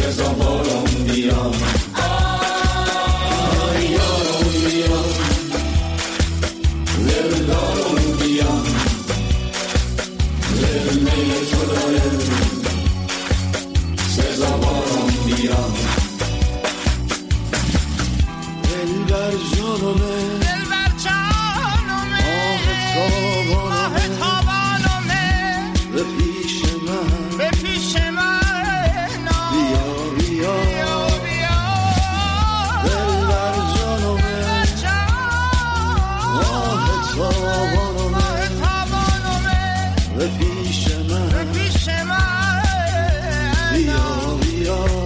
سزاوارم بیا یارم بیا دلدارم بیا دل می تو داره سزاوارم بیا دلبر جانمه دلبر جانمه آه تابانمه به پیش من به پیش من بیا بیا بیا دلبر جانمه آه تابانمه به پیش من به پیش من بیا بیا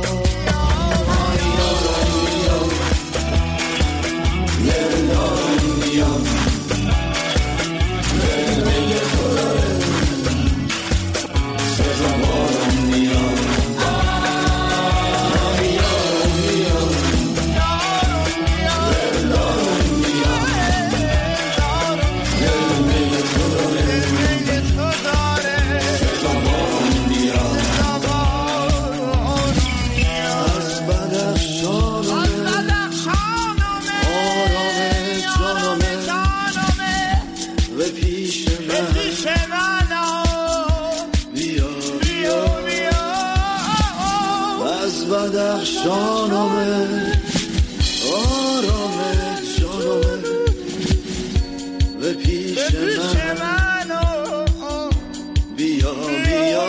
جانمه آرامه جانمه به پیش من بیا بیا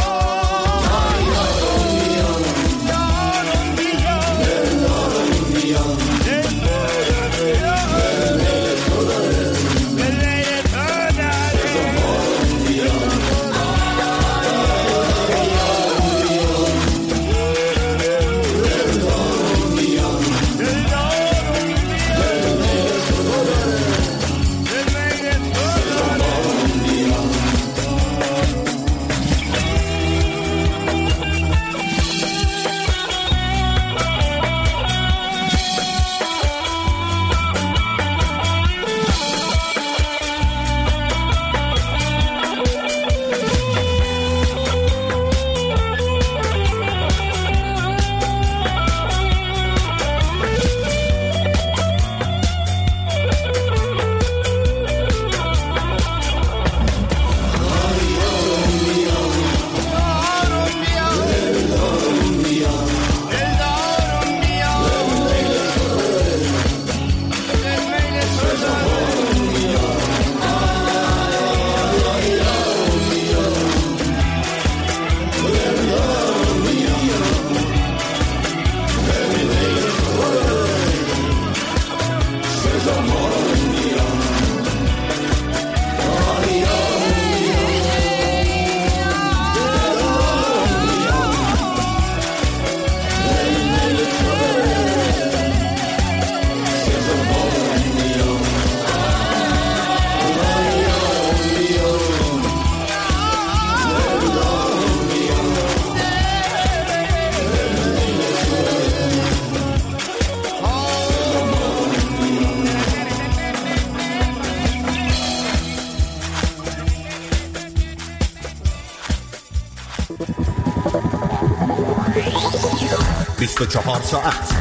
چهار ساعت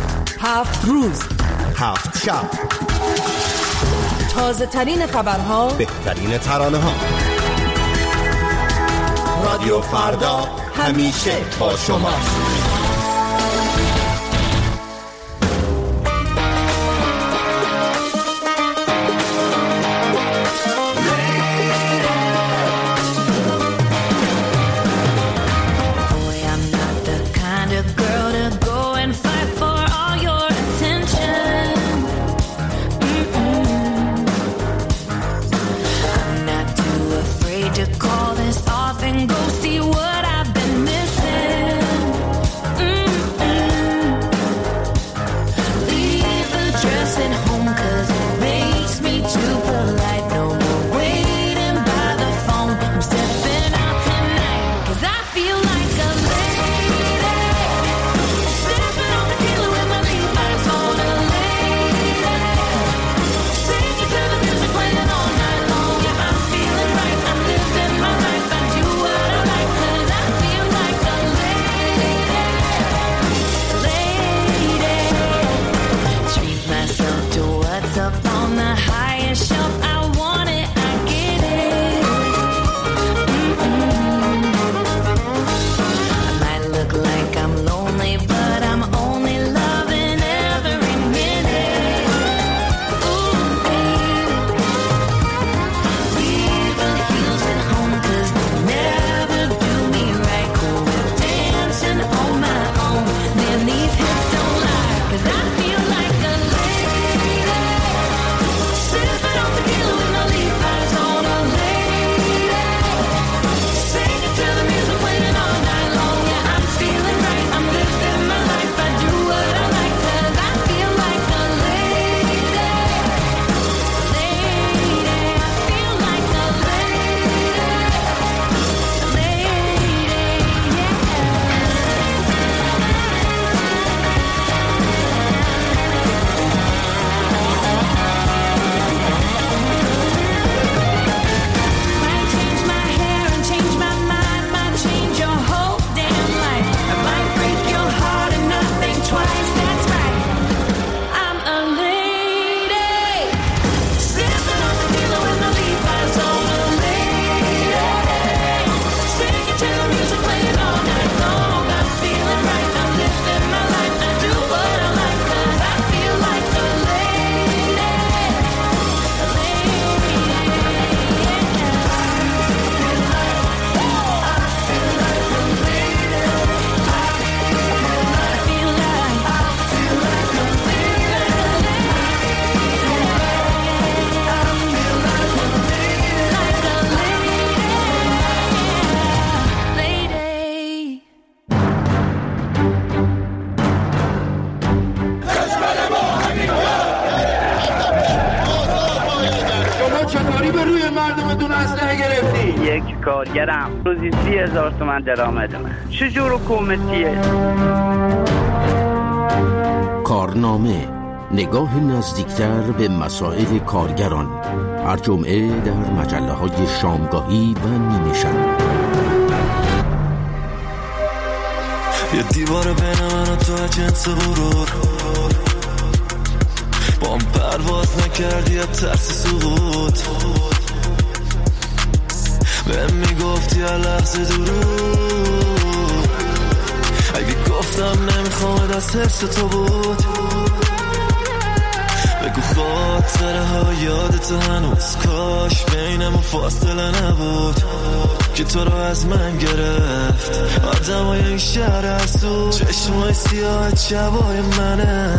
7 روز 7 شب تازه ترین خبرها بهترین ترانه ها رادیو فردا همیشه با شماست. دونه اسلحه گرفتی؟ یک کارگرم روزی 30,000 تومان درآمدمه. چجور حکومتیه؟ کارنامه، نگاه نزدیکتر به مسائل کارگران، هر جمعه در مجله‌های شامگاهی و نیمه شب. یه دیوار بین من و تو جنس غرور، با هم پرواز نکردی یا ترس سقوط، بهم میگفتی هر لحظه درود، اگه گفتم نمیخوام از حس تو بود، بگو خاطره ها یادت هنوز، کاش بینمون فاصله نبود که تو رو از من گرفت آدمای این شهر حسود، چشمای سیاه شبای منه،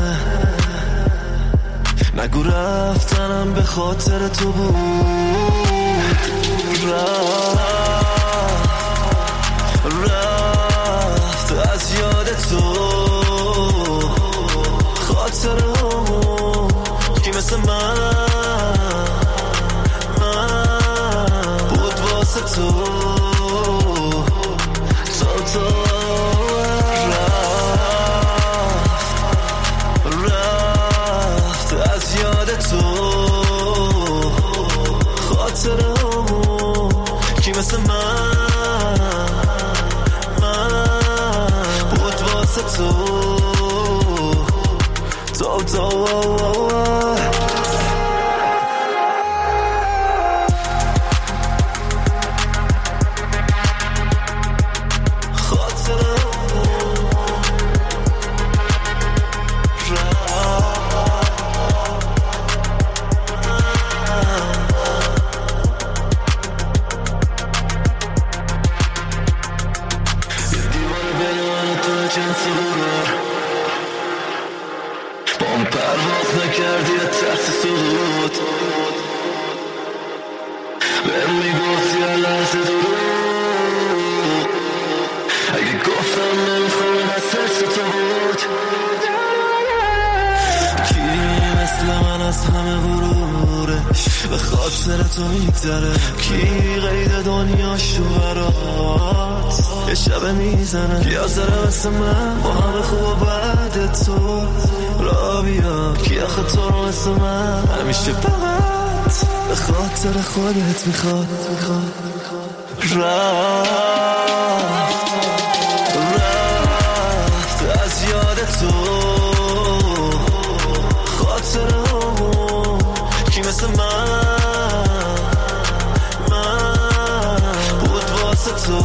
نگو رفتنم به خاطر تو بود، رفت از یاد تو خاطرهامون کی مثل من بود واسه تو رفت از یاد تو خاطرهامون کی مثل من بود واسه تو تو میگذره، کی غیر دنیاشو برات یه شب میزنه، کی آزره مثل من با همه خوب و بعد تو را بیا، کی آخه تو رو مثل من همیشه فقط به خاطر خودت میخواد، رفت از یاد تو خاطرهامون کی مثل من تو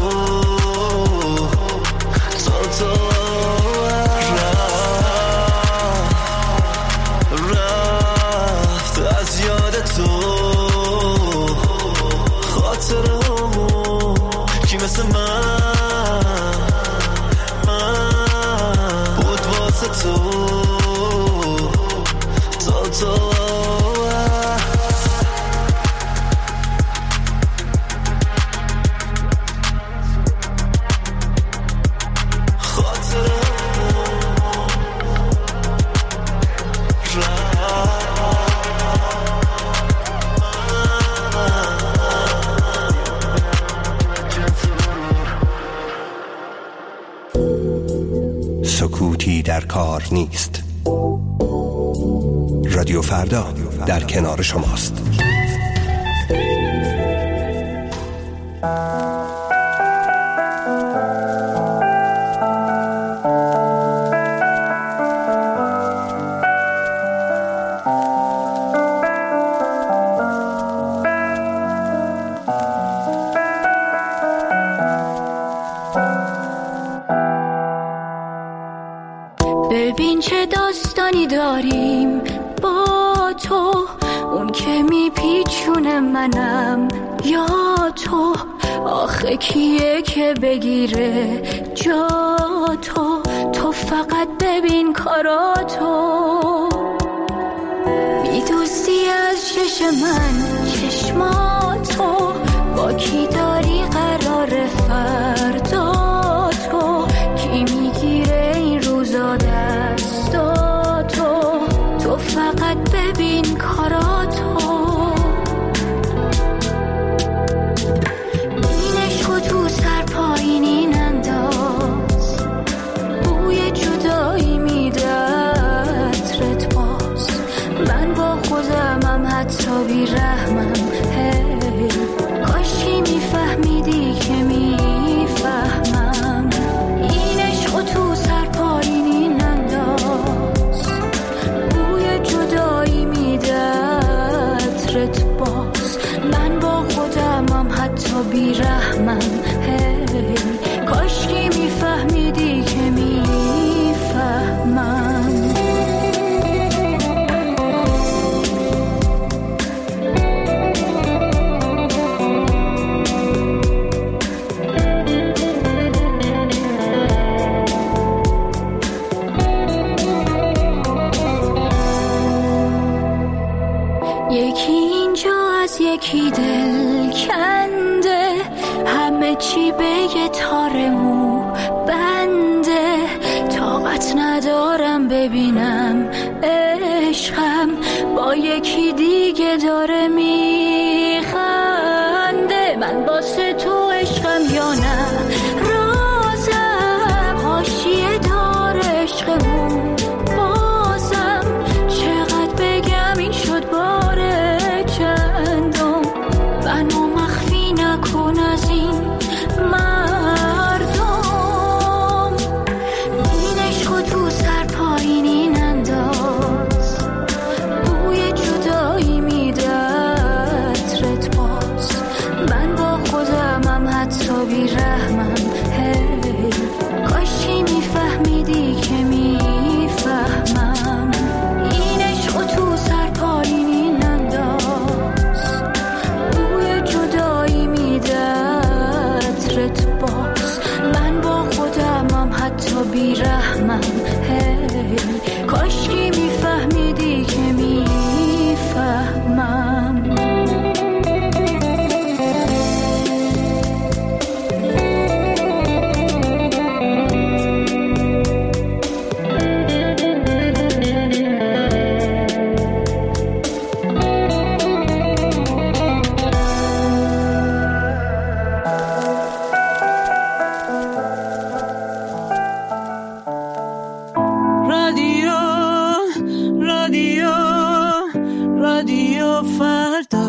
رفت از یاد تو خاطرهامون کی مثل من بود واسه تو سکوتی در کار نیست. رادیو فردا در کنار شماست. ببین چه داستانی داریم با تو، اون که میپیچونه منم یا تو، آخه کیه که بگیره جا تو، تو فقط ببین کاراتو، میدوزی از چش من چشماتو، با کی داری قرار فردا تو، کی میگیره این روزا دستاتو، تو فقط ببین کاراتو، قوت ندارم ببینم عشقم با یکی دیگه داره میخنده. من واسه تو عشقم یا نه رازم حاشیه دار عشقمون بازم. چقدر بگم این شد باره چندم. منو مخفی نکن از این مردم. این عشقو تو سر پایینی ننداز. بوی جدایی میده عطرت باز. من با خودمم حتی بیرحمم. هی کاشی میفهمیدی که میفهمم. این عشقو تو سر پایینی ننداز. بوی جدایی میده عطرت باز. من با خودمم حتی بیرحمم. هی کاشی میفهمیدی که میفهمم. رادیو فردا.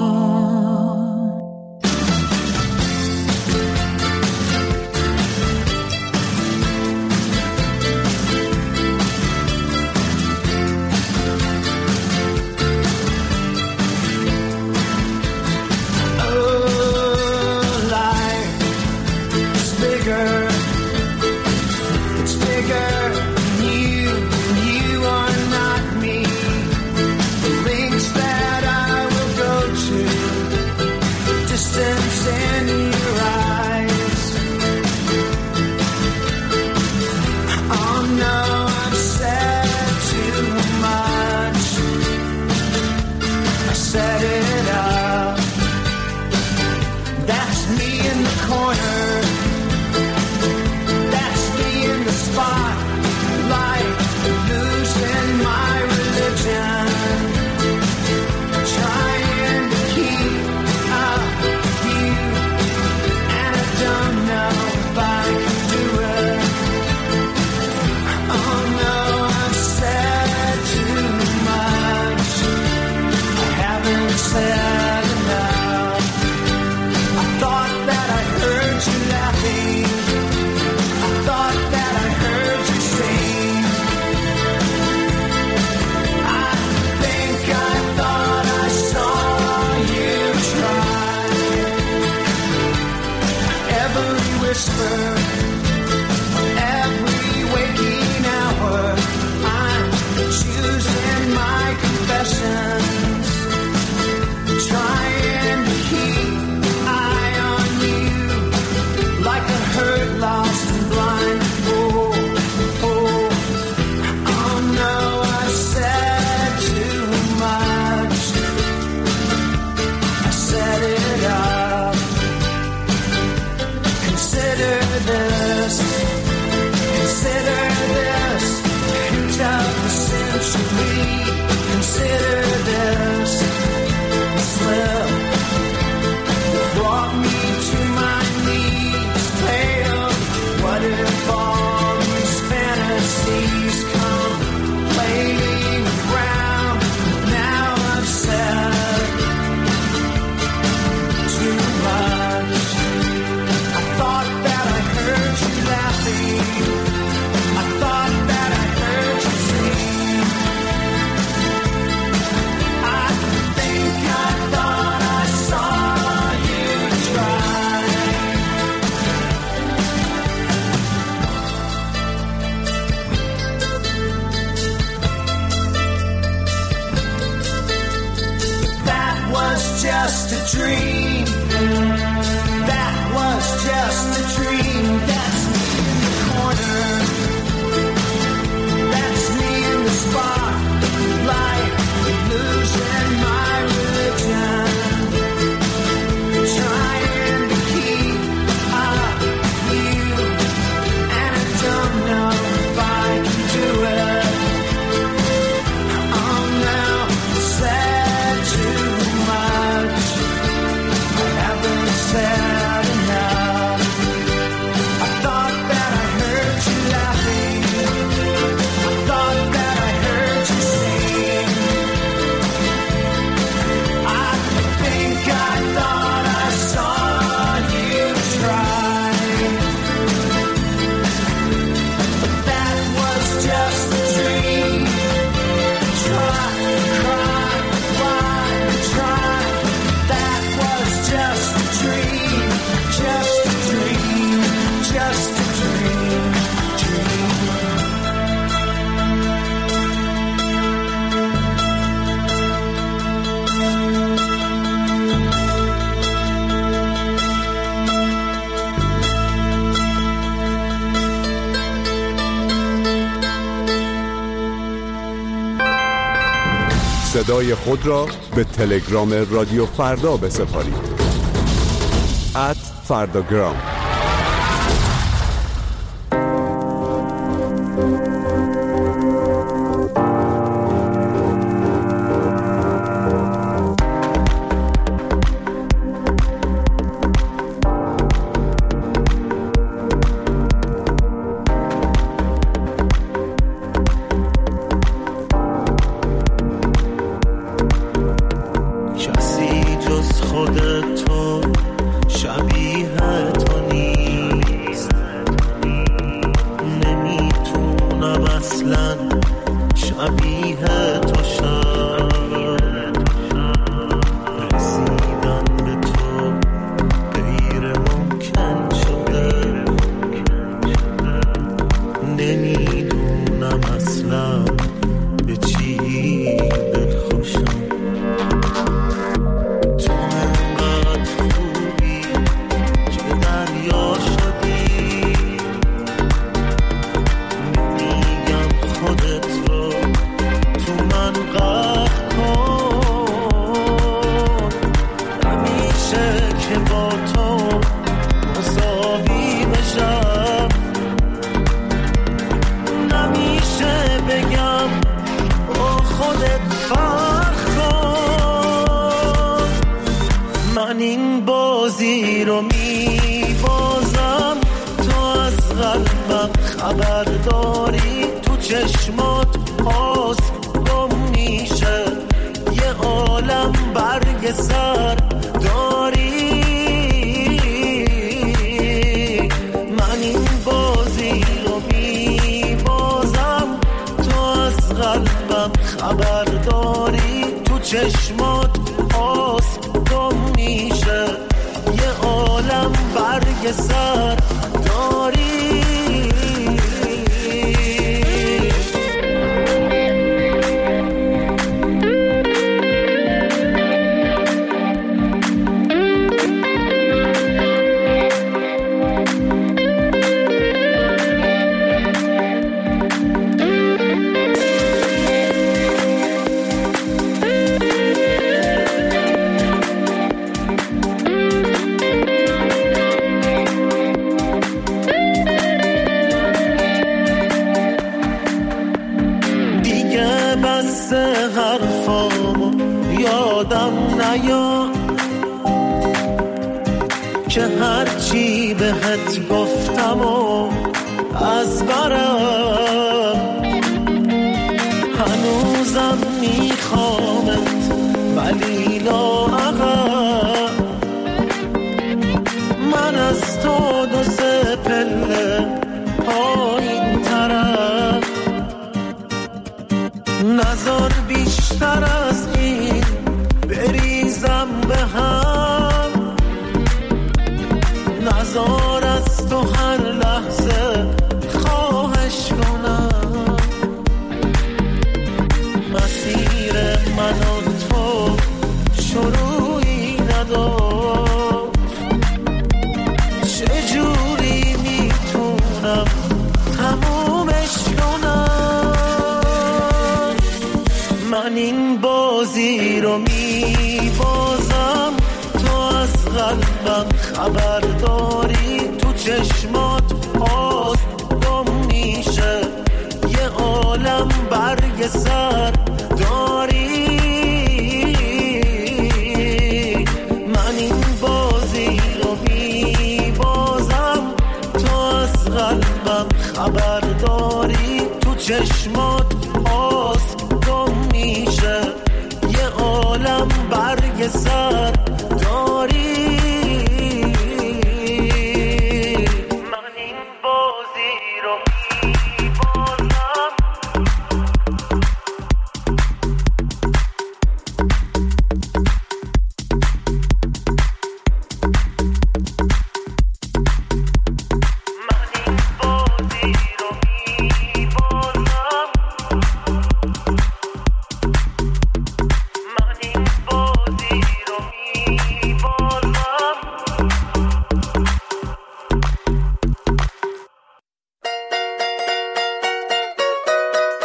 just a dream. That was just a dream. That's me in the corner. That's me in the spotlight, losing my religion, trying to keep up with you, and I don't know if I صدای خود را به تلگرام رادیو فردا بسپارید. @فرداگرام.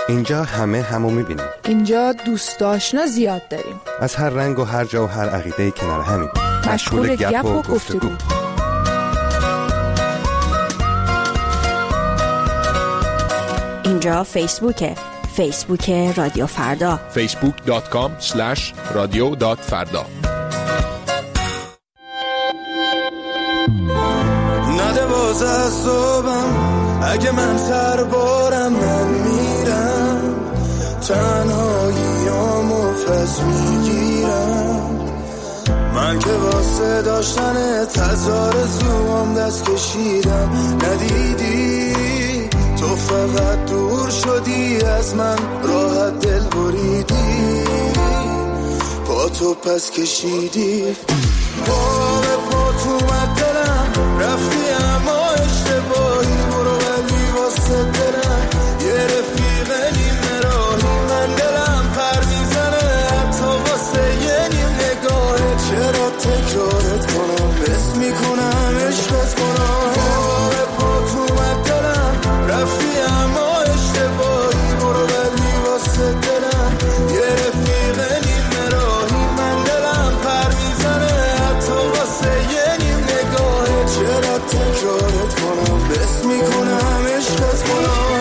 اینجا همو میبینیم. اینجا دوست آشنا زیاد داریم. از هر رنگ و هر جا و هر عقیده کنار همین. مشغول گپ و گفتگو. اینجا فیسبوک رادیو فردا. facebook.com/radio.farda. نده باز از صبحم اگه من سر بارم، من میرم تنهاییامو پس میگیرم. من که واسه داشتن تزار زوام دست کشیدم، ندیدی تو فقط دور شدی از من، راحت دل بریدی، پا تو پس کشیدی. پا به پا تو مد دلم رفتی اما اشتباهی، برو ولی واسه دلم یه رفیق نیمه راهی. من دلم پر میزنه حتی واسه یه نیم نگاهه، چرا تکرارت کنم، حس میکنم عشقت کنم. پا به پا تو مد دلم رفتی اما اشتباهی، برو ولی واسه دلم یه رفیق نیمه راهی. من دلم پر میزنه حتی واسه یه نیم نگاهه، چرا تکرارت کنم، حس میکنم عشقت کنم.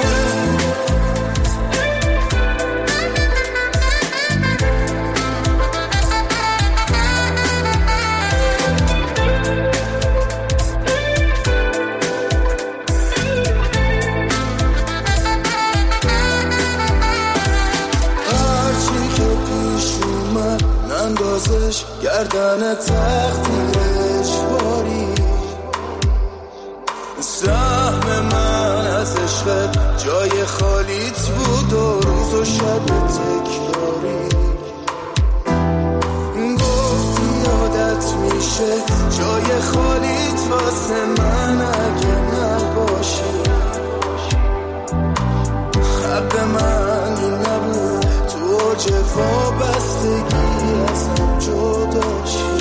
گردن تقدیرش باری، سهم من از عشقت جای خالیت بود و روز و شب تکراری. گفتی عادت میشه جای خالیت واسه من اگه نباشی، حق من این نبود تو جفا بستگی ازم جداشی.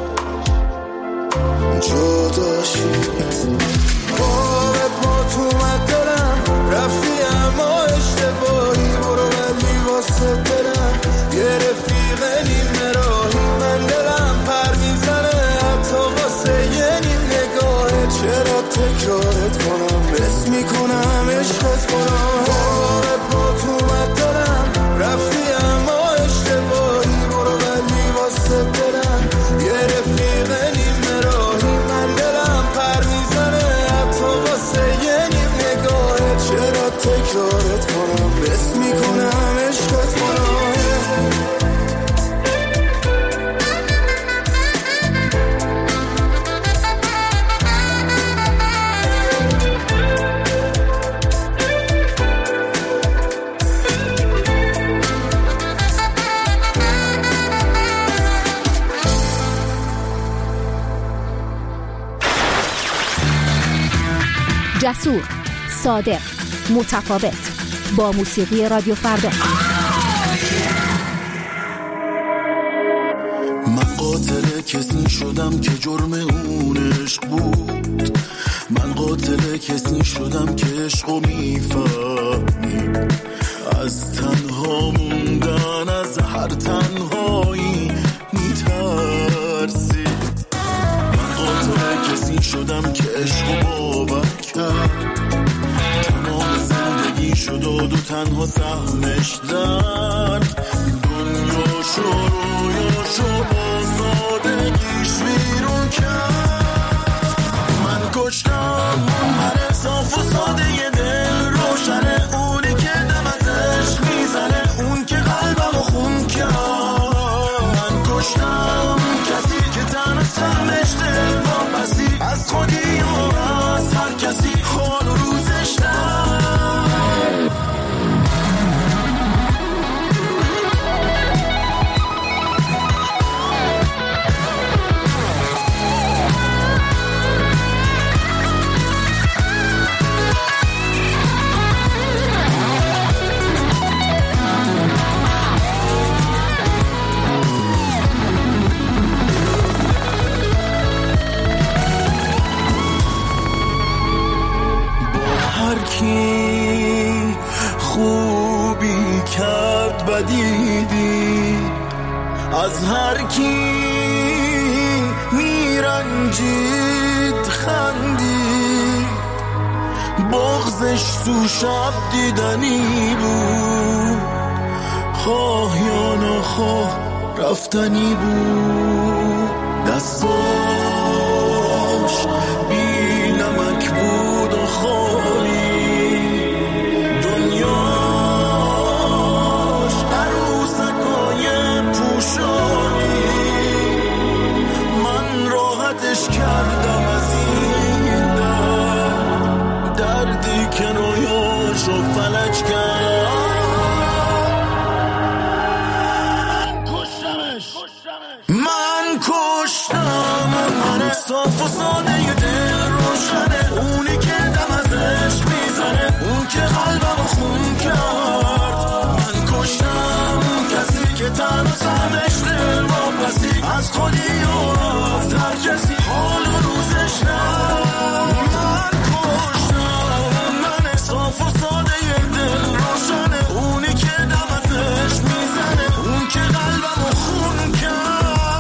پا به پا تو مد دلم رفتی اما اشتباهی، برو ولی واسه دلم یه رفیق نیمه راهی. من دلم پر میزنه حتی واسه یه نیم نگاهه، چرا تکرارت کنم، حس میکنم عشقت کنم. پا به پا تو مد دلم رفتی اما اشتباهی، برو ولی واسه دلم یه رفیق نیمه راهی. من دلم پر میزنه حتی واسه یه نیم نگاهه، چرا تکرارت کنم، حس میکنم عشقت کنم. جسور، صادق، متفاوت، با موسیقی رادیو فردا. من قاتل کسی شدم که جرم اون عشق بود، من قاتل کسی شدم که عشقو میفهمید، از تنها موندن از هر تنهایی میترسی. من قاتل کسی شدم که عشقو باور کرد، تمام زندگی شد و دو تنها سهمش درد، دنیا شروعشو با سادگیش بیرون کرد. من کشتم هر صاف و ساده دل روشنه، اونی که دم از عشق میزنه، اون که قلبمو خون کرد. من کشتم کسی که تن سهمش دل واپسی، از خودی و از هر کسی خال و روزش در. کرد بدیدی از هر کی میرنجید خندید بغضش تو شب دیدنی بود خواه یا نخواه رفتنی بود دستاش بی نمک بود و خالی دنیاش عروسکای پوشانی من راحتش کردم از این دردی که رویاشو فلج کرد من کشتم من صاف و ساده ی دل روشنه اونی که دم از عشق میزنه اون که قلبم خون کرد من کشتم اون کسی که تنها سمش دل واپسی از خودی و از هر کسی حال و روزش نه من کشتم من صاف و ساده ی دل روشنه اونی که دم از عشق میزنه اون که قلبم خون کرد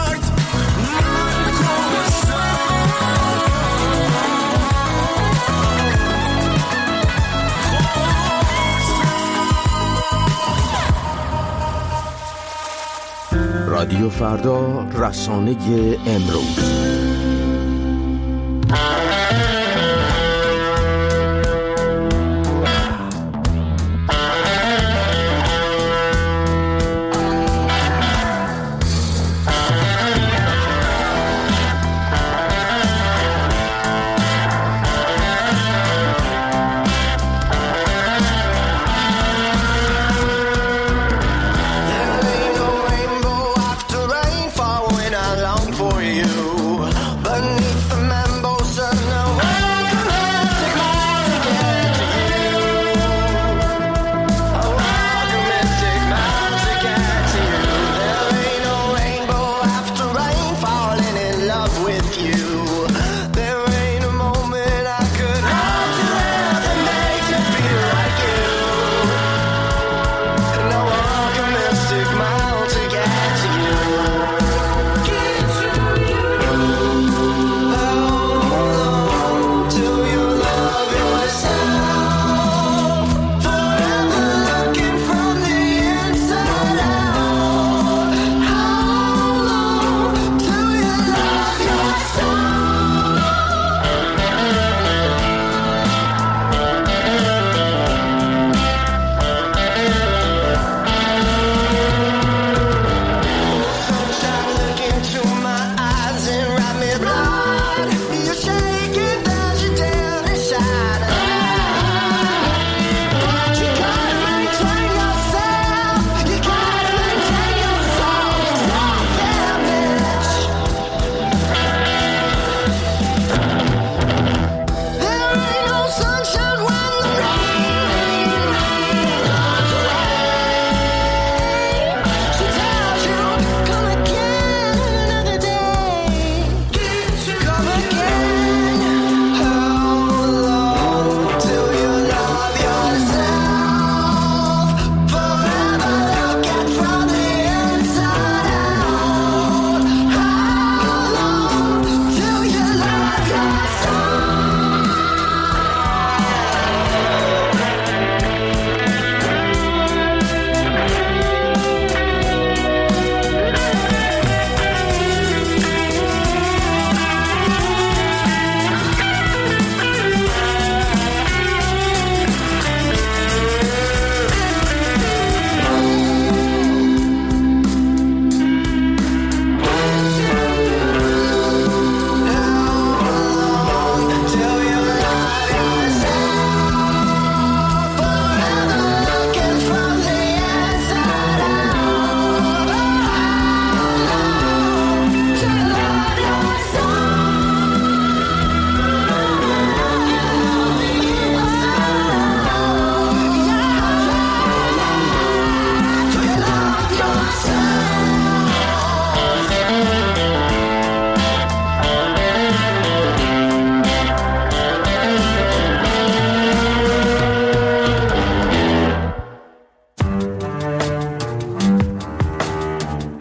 رادیو فردا، رسانه امروز. For you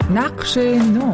نقش نو.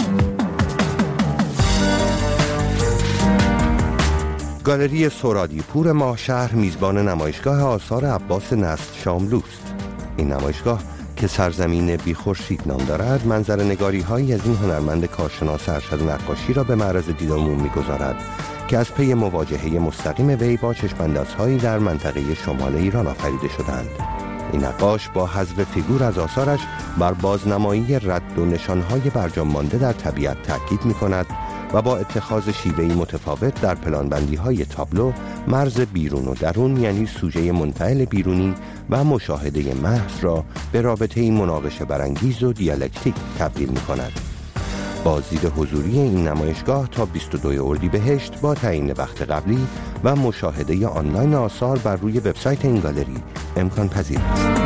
گالری سورادیپور ماهشهر میزبان نمایشگاه آثار عباس نصر شاملوست. این نمایشگاه که سرزمین بی خورشید نام دارد، منظر نگاری هایی از این هنرمند کارشناس ارشد نقاشی را به معرض دید عموم می‌گذارد که از پی مواجهه مستقیم وی با چشم‌اندازهایی در منطقه شمال ایران آفریده شدند. این نقاش با حذف فیگور از آثارش بر بازنمایی رد و نشانهای برجام مانده در طبیعت تاکید می‌کند و با اتخاذ شیوهی متفاوت در پلانبندی‌های تابلو مرز بیرون و درون، یعنی سوژه منفعل بیرونی و مشاهده محض را به رابطه‌ای مناقشه برانگیز و دیالکتیک تبدیل می‌کند. بازدید حضوری این نمایشگاه تا 22 اردیبهشت با تعیین وقت قبلی و مشاهده آنلاین آثار بر روی وبسایت این گالری امکان پذیر است.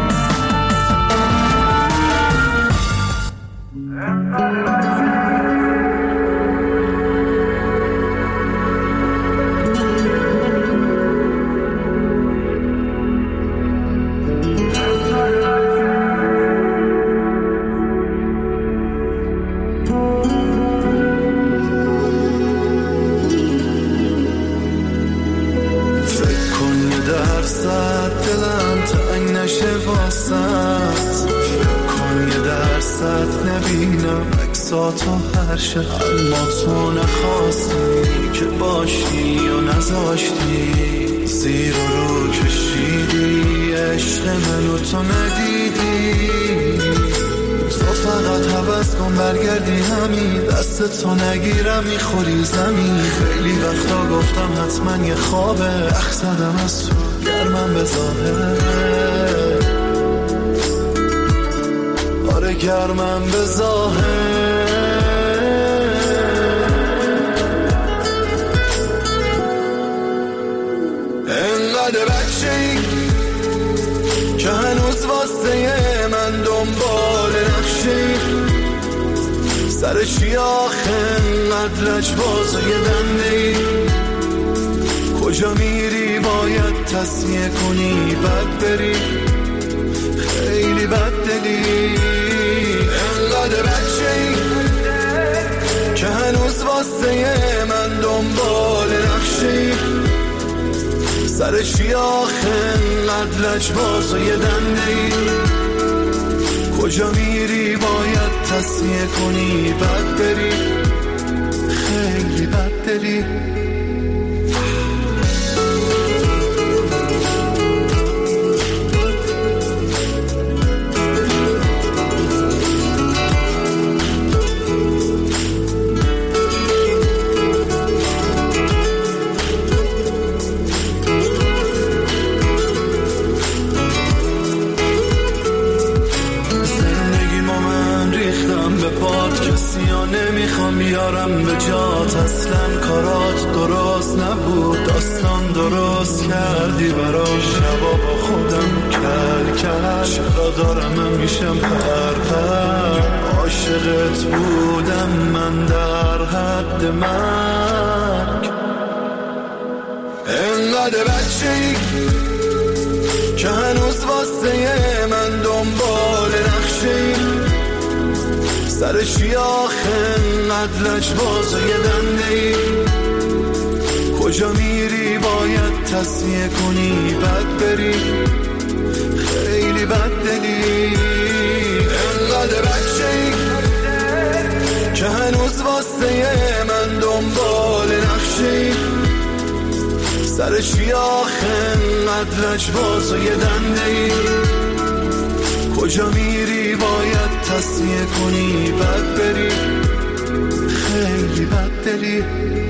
اما تو نخواستی که باشی و نذاشتی، زیر و رو کشیدی عشق منو تو ندیدی. تو فقط حوض کن برگردی همین، دست تو نگیرم میخوری زمین. خیلی وقتا گفتم حتما یه خوابه، اخ زدم از تو گرمم به ظاهر، آره گرمم به ظاهر. بچه‌ای که هنوز واسه من دنبال نقشه‌ای، سر شیاخه انقدر لجباز و یه دنده‌ای. کجا میری باید تصمیه کنی بد بری، خیلی بد دلی. انقدر بچه‌ای که هنوز واسه من دنبال نقشه‌ای، سر شیاخه انقدر لجباز و یه دنده‌ای. کجا میری باید تصمیه کنی بد بری، خیلی بد دلی. نمیخوام بیارم به جات، اصلا کارات درست نبود، داستان درست کردی برام. شبا با خودم کل کل، چرا دارم من میشم پرپر. عاشقت بودم من در حد مرگ. انقدر بچه‌ای که هنوز واسه من دنبال نقشه‌ای، سر شیاخه انقدر لجباز و یه دنده‌ای. کجا میری باید تصمیه کنی بد بری، خیلی بد دلی. انقدر بچه‌ای که هنوز واسه من دنبال نقشه‌ای، سر شیاخه انقدر لجباز و یه دنده‌ای. کجا میری باید تصمیه کنی بد بری، خیلی بد دلی.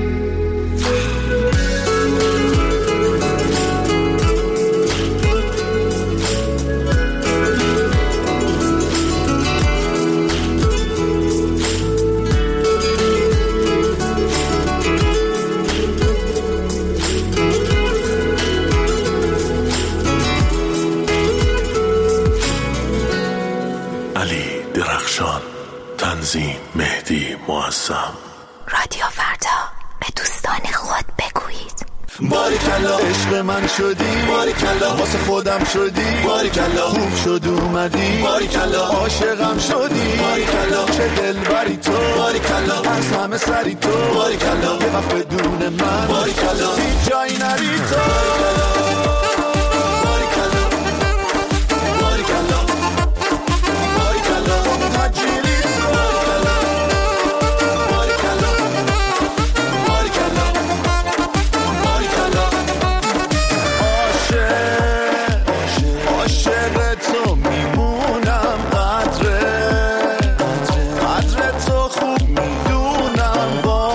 تنظیم مهدی معظم. رادیو فردا، به دوستان خود بگویید. باریکلا عشق من شدی، باریکلا واسه خودم شدی، باریکلا خوب شد اومدی، باریکلا عاشقم شدی، باریکلا چه دلبری تو، باریکلا از همه سری تو، باریکلا یه وقت بدون من، باریکلا هیچ جایی نری تو، باریکلا باریکلا باریکلا تجیلی تو، باریکلا باریکلا باریکلا عاشق تو میمونم، قدر تو خوب میدونم، با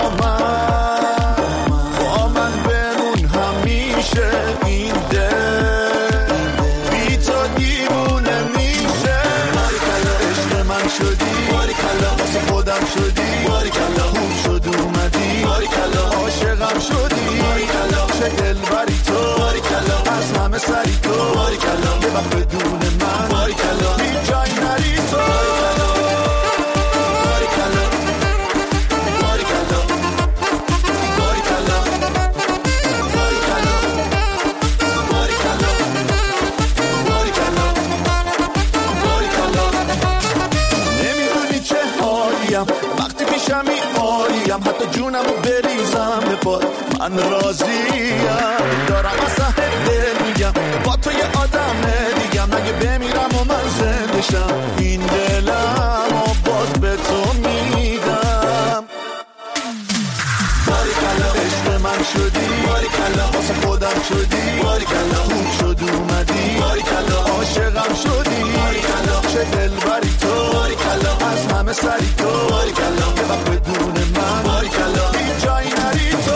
من بمون همیشه، این دل بی تو دیوونه میشه، باریکلا عشق من شدی، باریکلا واسه خودم شدی، باریکلا خوب شد اومدی، باریکلا عاشقم شدی، باریکلا چه دلبری تو، باریکلا از همه سری تو، باریکلا یه وقت بدون من، باریکلا هیچ جایی نری تو، باریکلا باریکلا باریکلا باریکلا باریکلا باریکلا باریکلا نمیدونی چه حالیم وقتی پیشمی عالیم، حتی جونمو بریزم به پات من راضیم، دارم از ته دل میگم با تو یه آدم دیگم، اگه بمیرم و من زنده شم این دلم و باز به تو میدم، باریکلا عشق من شدی، باریکلا واسه خودم شدی، باریکلا خوب شد اومدی، باریکلا عاشقم شدی، باریکلا چه دلبری تو، باریکلا از همه سری تو، باریکلا یه وقت بدون من، باریکلا هیچ جایی نری تو،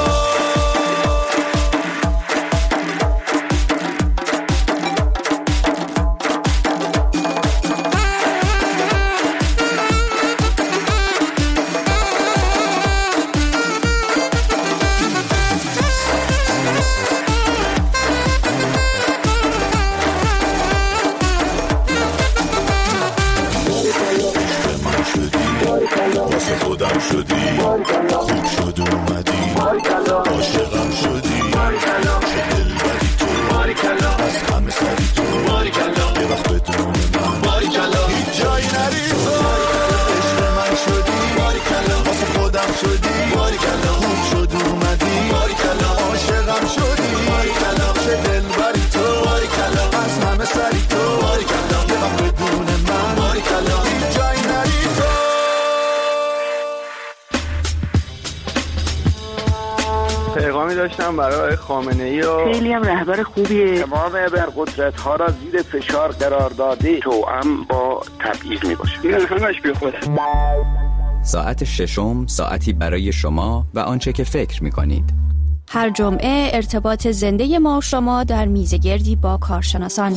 خودم شدی، خوب شد اومدی، عاشقم شدی، چه دلبری تو، از همه سری تو، یه وقت بدون من، هیچ جایی نری تو، عشق من شدی، واسه خودم شدی، خوب شد اومدی، عاشقم شدی، چه دلبری تو، از همه سری تو، یه وقت بدون من، هیچ جایی نری تو. پیغامی داشتم برای خامنه‌ای و خیلی هم رهبر خوبیه، تمام ابرقدرت‌ها را زیر فشار قرار داده، توأم با تبعیض میباشه، این همش بی خود. ساعت ششم ساعتی برای شما و آنچه که فکر می‌کنید. هر جمعه ارتباط زنده ما و شما در میزگردی با کارشناسان.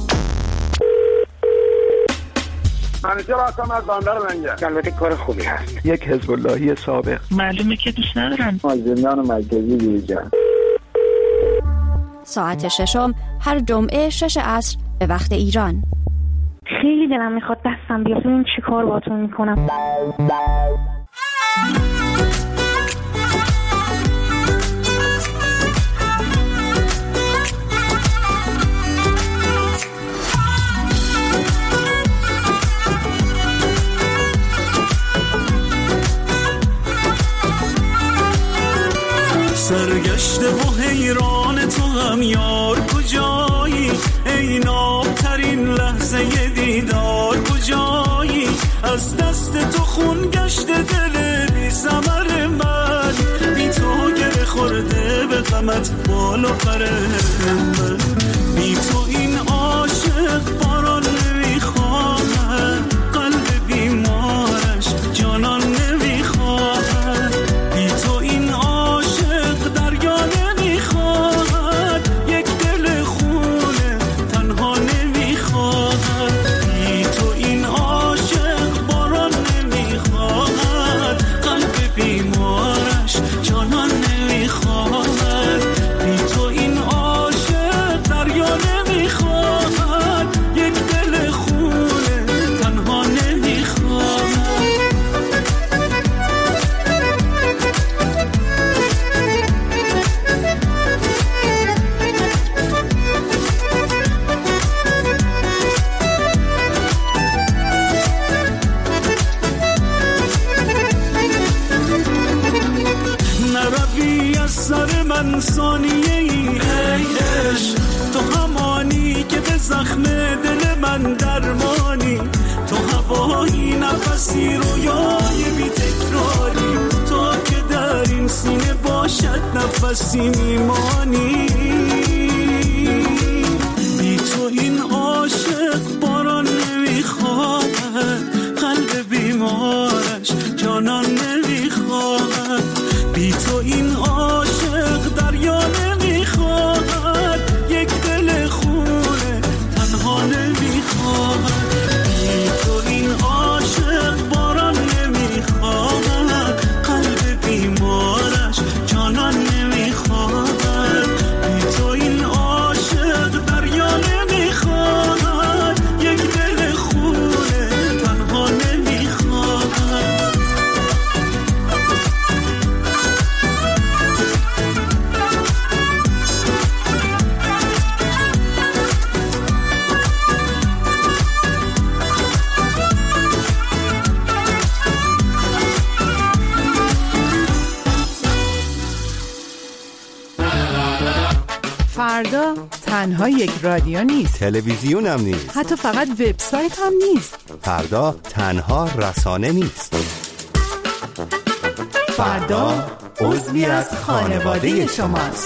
منیجر هستم از بندر منگه. البته کار خوبی هست. یک حزب اللهی سابق. معلومه که دوست ندارن. از زندان مرکزی بیرون. ساعت ششم هر جمعه 6 عصر به وقت ایران. خیلی دلم میخواد دستم بیاد، این چی کار باتون میکنم. سرگشته و حیران تو هم یار کجایی، ای نابترین لحظه دیدار کجایی، از دست تو خون گشته دل بی ثمر من، بی تو گره خورده به غمت بال و پر من، بی تو این عاشق باران نمیخواهد، قلب بیمارش جانان نمیخواهد، بی تو این عاشق دریا نمیخواهد، یک دل خونه تنها نمیخواهد، بی تو این عاشق باران نمیخواهد، قلب بیمارش جانان نمیخواهد، بی تو این عاشق من ثانیه ای عشق، تو همانی که به زخم دل من درمانی، تو هوایی نفسی رویای بی تکراری، تو که در این سینه باشد نفسی میمانی. بی تو این عاشق باران نمیخواهد، قلب بیمارش جانان نمیخواهد. بی تو این عاشق دریا نمیخواهد، یک دل خونه تنها نمیخواهد. بی تو این عاشق باران نمیخواهد، قلب بیمارش جانان نمیخواهد. بی تو این عاشق دریا نمیخواهد، یک دل خونه تنها نمیخواهد. فردا تنها یک رادیو نیست، تلویزیون هم نیست، حتی فقط وبسایت هم نیست. فردا تنها رسانه نیست. فردا عضوی از خانواده شماست.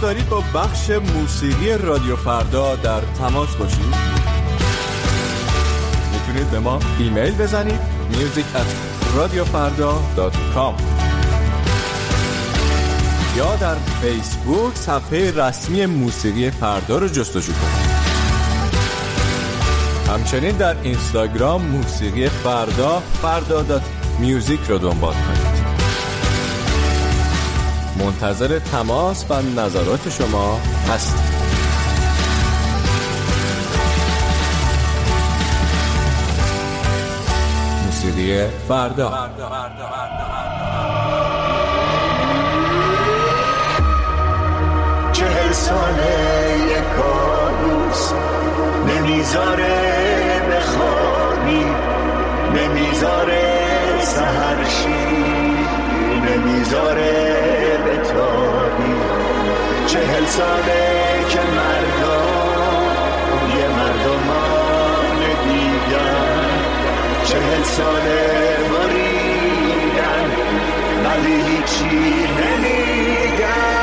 دارید با بخش موسیقی رادیو فردا در تماس باشید، میتونید به ما ایمیل بزنید music@radiofarda.com یا در فیسبوک صفحه رسمی موسیقی فردا رو جستجو کنید. همچنین در اینستاگرام موسیقی فردا.music رو دنبال کنید. منتظر تماس و نظرات شما هستیم. موسیقی فردا. 40 ساله یک کابوس نمیذاره بخوابی، نمیذاره سحرشی، نمیذاره بتابی. 40 ساله که مردم یه مردمان دیگر، 40 ساله مریدن ولی هیچی نمیگن.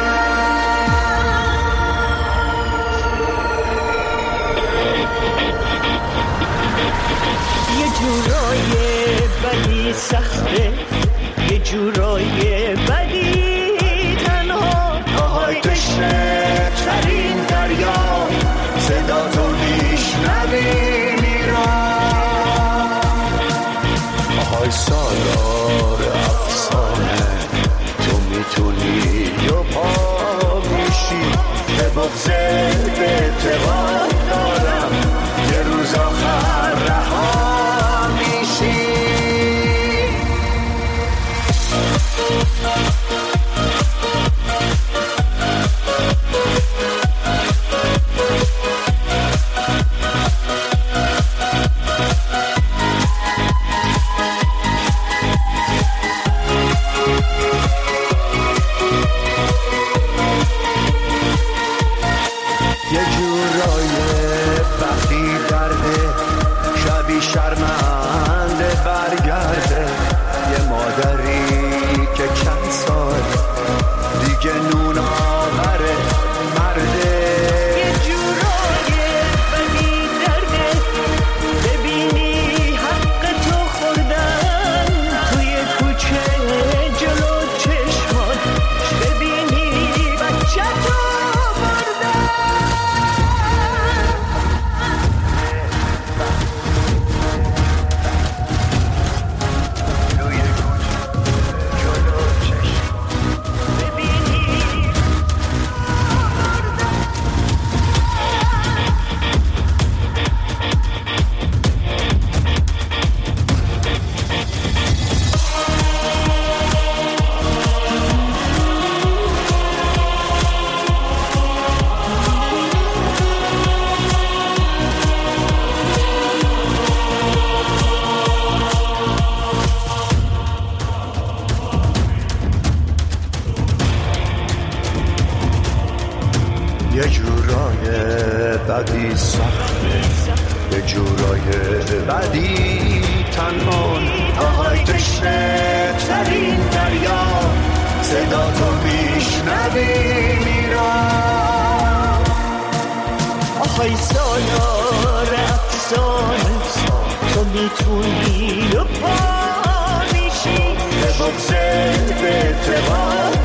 یه جورای بدی سخته، یه جورای بدی تنها، آهای تشنه ترین دریا، صدا تو میشنوی میرم. آهای سالار افسانه، تو میتونی و پا میشی، به بغضه به اعتقاد دارم یه روز آخر رها میشی. یه جورای وقتی درده شبی شرمنده برگرده، یه مادری که چند سال دیگه نون آوره مرده. یه جورای بدی درده ببینی حق تو خوردن توی کوچه جلو چشمان، ببینی بچه تو یه جورای بدی سخته، یه جورای بدی تنها، آهای تشنه ترین دریا، صدا تو میشنوی میرم. آهای سالار افسانه، تو میتونی و پا میشی، به بغضه به اعتبار